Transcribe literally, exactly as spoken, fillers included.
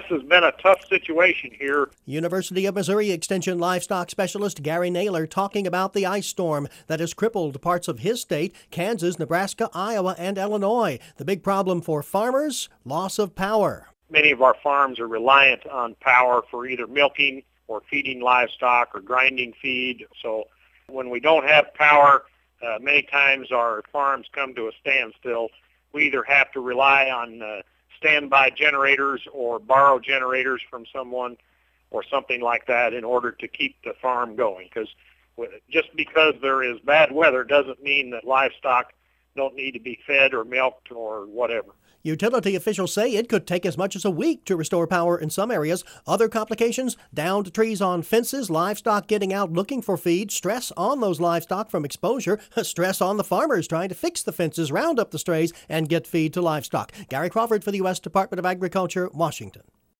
has been a tough situation here. University of Missouri Extension livestock specialist Gary Naylor talking about the ice storm that has crippled parts of his state, Kansas, Nebraska, Iowa, and Illinois. The big problem for farmers, loss of power. Many of our farms are reliant on power for either milking or feeding livestock or grinding feed. So when we don't have power, uh, many times our farms come to a standstill. We either have to rely on uh, standby generators or borrow generators from someone or something like that in order to keep the farm going. Because just because there is bad weather doesn't mean that livestock don't need to be fed or milked or whatever. Utility officials say it could take as much as a week to restore power in some areas. Other complications, downed trees on fences, livestock getting out looking for feed, stress on those livestock from exposure, stress on the farmers trying to fix the fences, round up the strays, and get feed to livestock. Gary Crawford for the U S Department of Agriculture, Washington.